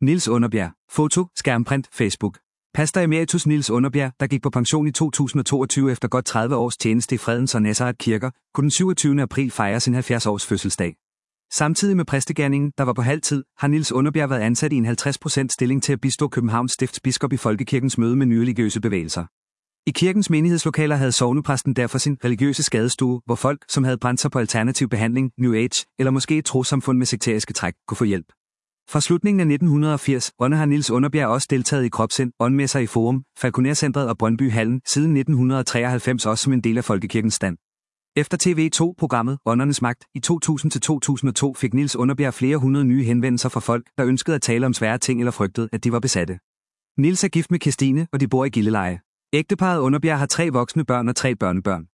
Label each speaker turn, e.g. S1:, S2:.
S1: Niels Underbjerg. Foto, skærmprint, Facebook. Pastor emeritus Niels Underbjerg, der gik på pension i 2022 efter godt 30 års tjeneste i Fredens og Nazareth kirker, kunne den 27. april fejre sin 70-års fødselsdag. Samtidig med præstegerningen, der var på halv tid, har Niels Underbjerg været ansat i en 50% stilling til at bistå Københavns Stifts biskop i folkekirkens møde med nye religiøse bevægelser. I kirkens menighedslokaler havde sognepræsten derfor sin religiøse skadestue, hvor folk, som havde brændt sig på alternativ behandling, New Age, eller måske et trossamfund med sekteriske træk, kunne få hjælp. Fra slutningen af 1980 har Niels Underbjerg også deltaget i Kropsind, åndmesser i Forum, Falconer-centret og Brøndby Hallen, siden 1993 også som en del af folkekirkens stand. Efter TV2-programmet Åndernes Magt i 2000-2002 fik Niels Underbjerg flere hundrede nye henvendelser fra folk, der ønskede at tale om svære ting eller frygtede, at de var besatte. Niels er gift med Kirstine, og de bor i Gilleleje. Ægteparret Underbjerg har 3 voksne børn og 3 børnebørn.